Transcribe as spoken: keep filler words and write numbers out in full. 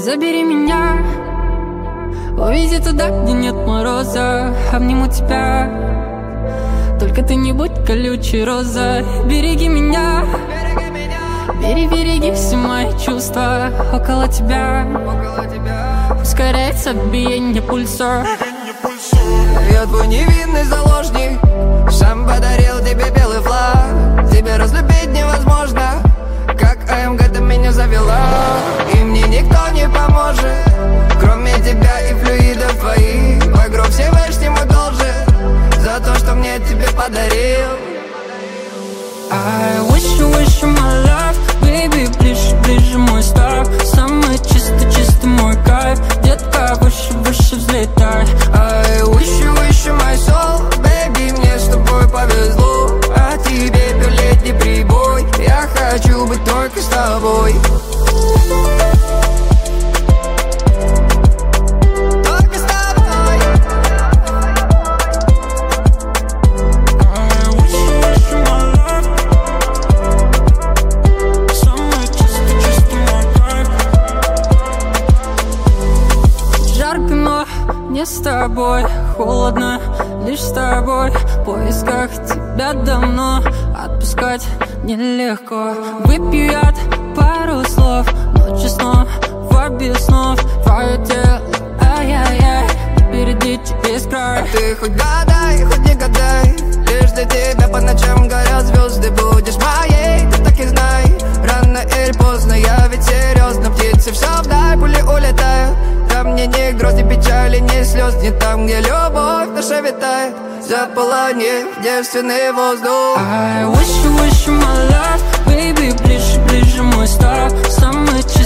Забери меня, увези туда, где нет мороза. Обниму тебя, только ты не будь колючей роза. Береги меня, бери, береги все мои чувства. Около тебя ускоряется биение пульса. Я твой невинный заложник, сам подарил тебе белый флаг. Тебя разлюбить невозможно, как АМГ ты меня завела. И мне никто не поможет, кроме тебя и флюидов твоих. Багров Всевышнему должен за то, что мне тебе подарил. I wish you, wish you my love, baby, ближе, ближе мой став. Самый чистый, чистый мой кайф, детка, выше, выше взлетай. I wish you, wish you my soul, baby, мне с тобой повезло. А тебе пятилетний прибой, я хочу быть только с тобой. Мне с тобой холодно, лишь с тобой. В поисках тебя давно, отпускать нелегко. Выпью яд, пару слов, ночи снов, в обе снов. Твое тело, ай-яй-яй, впереди через край. А ты хоть гадай, хоть не гадай, лишь для тебя по ночам горят звезды. Будешь моей, ты так и знай. Рано или поздно, я ведь серьезно. Птицы все вдаль, пули улетают. Там мне ни гроз, ни печали, ни слез. Не там, где любовь наша витает, заполонив девственный воздух. I wish you, wish you my love, baby, ближе, ближе мой став. Самый